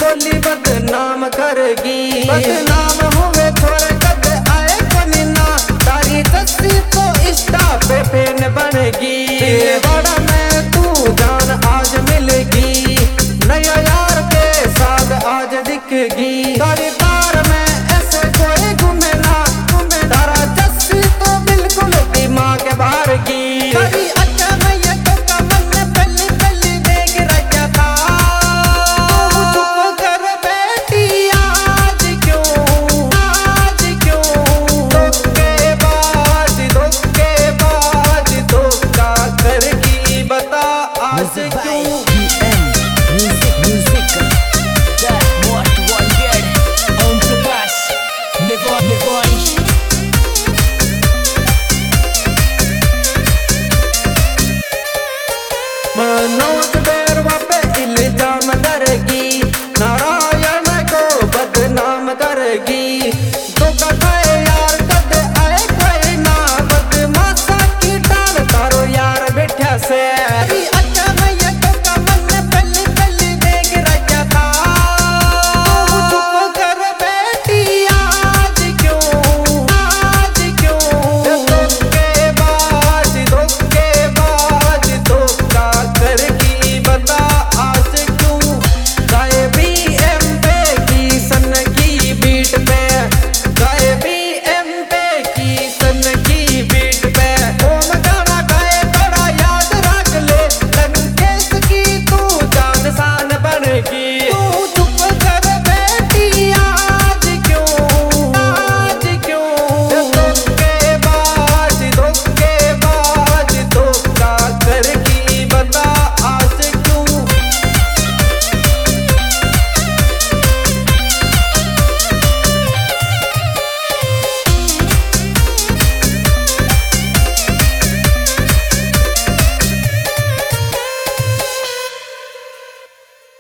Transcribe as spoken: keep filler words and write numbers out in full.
बोली बदनाम करेगी। बदनाम हुए थोड़े कद आए कमीना, तारी दस्ती तो इंस्टा पे फैन बनेगी। बड़ा में तू जान आज मिलेगी, नया यार के साथ आज दिखेगी। तारी तार में ऐसे कोई घूमे ना घूमे, तारा दस्ती तो बिल्कुल दिमाग के बाहर की। मनोज बेरवा पे इल्जाम करेगी।